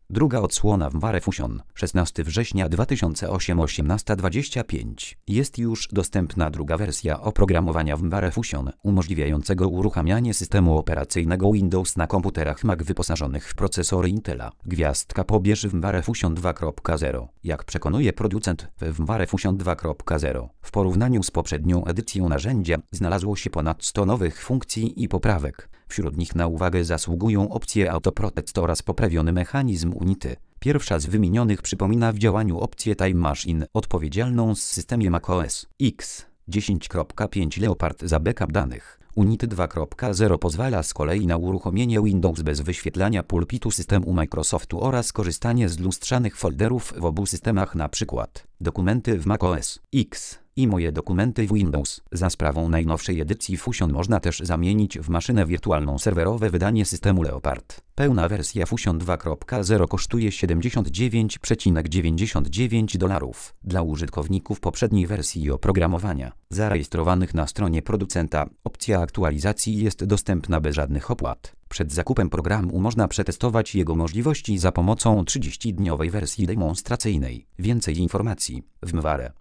Druga odsłona WMVAR Fusion, 16 września 2008, 18:25. Jest już dostępna druga wersja oprogramowania WMVAR Fusion, umożliwiającego uruchamianie systemu operacyjnego Windows na komputerach Mac wyposażonych w procesory Intela. Gwiazdka pobierz WMVAR Fusion 2.0. Jak przekonuje producent, w WMVAR Fusion 2.0 w porównaniu z poprzednią edycją narzędzia znalazło się ponad 100 nowych funkcji i poprawek. Wśród nich na uwagę zasługują opcje Autoprotect oraz poprawiony mechanizm Unity. Pierwsza z wymienionych przypomina w działaniu opcję Time Machine, odpowiedzialną z systemie macOS X 10.5 Leopard za backup danych. Unity 2.0 pozwala z kolei na uruchomienie Windows bez wyświetlania pulpitu systemu Microsoftu oraz korzystanie z lustrzanych folderów w obu systemach, np. dokumenty w macOS X i moje dokumenty w Windows. Za sprawą najnowszej edycji Fusion można też zamienić w maszynę wirtualną serwerowe wydanie systemu Leopard. Pełna wersja Fusion 2.0 kosztuje $79,99 dla użytkowników poprzedniej wersji oprogramowania, zarejestrowanych na stronie producenta. Opcja aktualizacji jest dostępna bez żadnych opłat. Przed zakupem programu można przetestować jego możliwości za pomocą 30-dniowej wersji demonstracyjnej. Więcej informacji w WMVAR